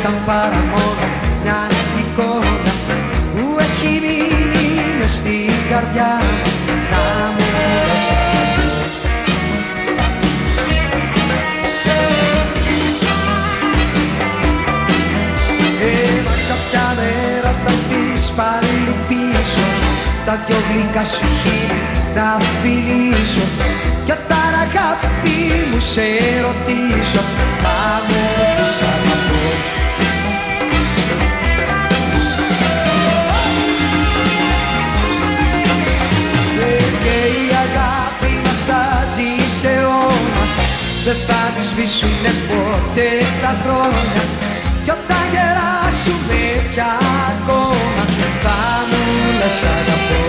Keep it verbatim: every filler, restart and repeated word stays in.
ήταν παρά μόνο μια εικόνα που έχει μείνει μες στην καρδιά να μου λες αγαπώ. Έμα κάποια μέρα θα πεις πάλι πίσω τα δυο γλυκά σου χείλη να φιλήσω κι όταν αγάπη μου σε ρωτήσω θα μου πεις αγαπώ. Και η αγάπη μας θα ζει σε αιώματα, δεν θα τη σβήσουνε ποτέ τα χρόνια κι όταν γεράσουμε πια ακόμα θα μου λες αγαπώ.